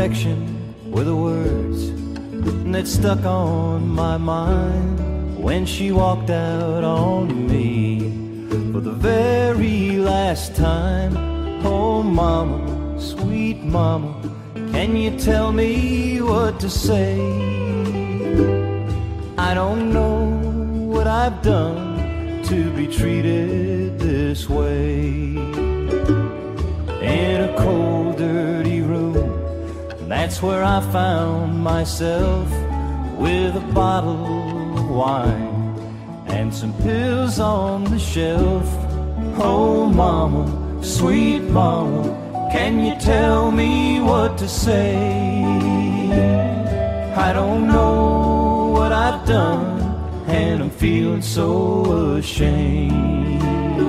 affection were the words that stuck on my mind when she walked out on me for the very last time. Oh mama, sweet mama, can you tell me what to say? I don't know what I've done to be treated this way. In a cold, dirty room, that's where I found myself, with a bottle of wine and some pills on the shelf. Oh mama, sweet mama, can you tell me what to say? I don't know what I've done, and I'm feeling so ashamed.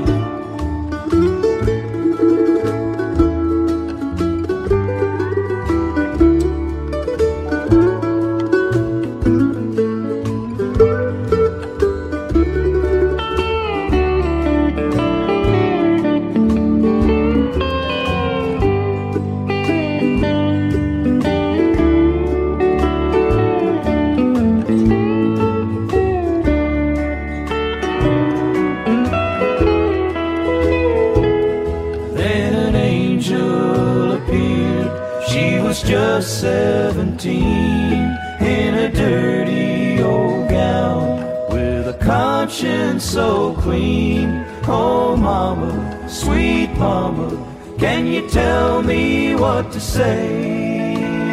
She was just 17, in a dirty old gown, with a conscience so clean. Oh mama, sweet mama, can you tell me what to say?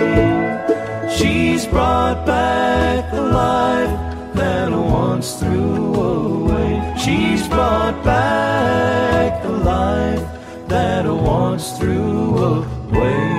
She's brought back the life that I once threw away. She's brought back the life that I once threw away.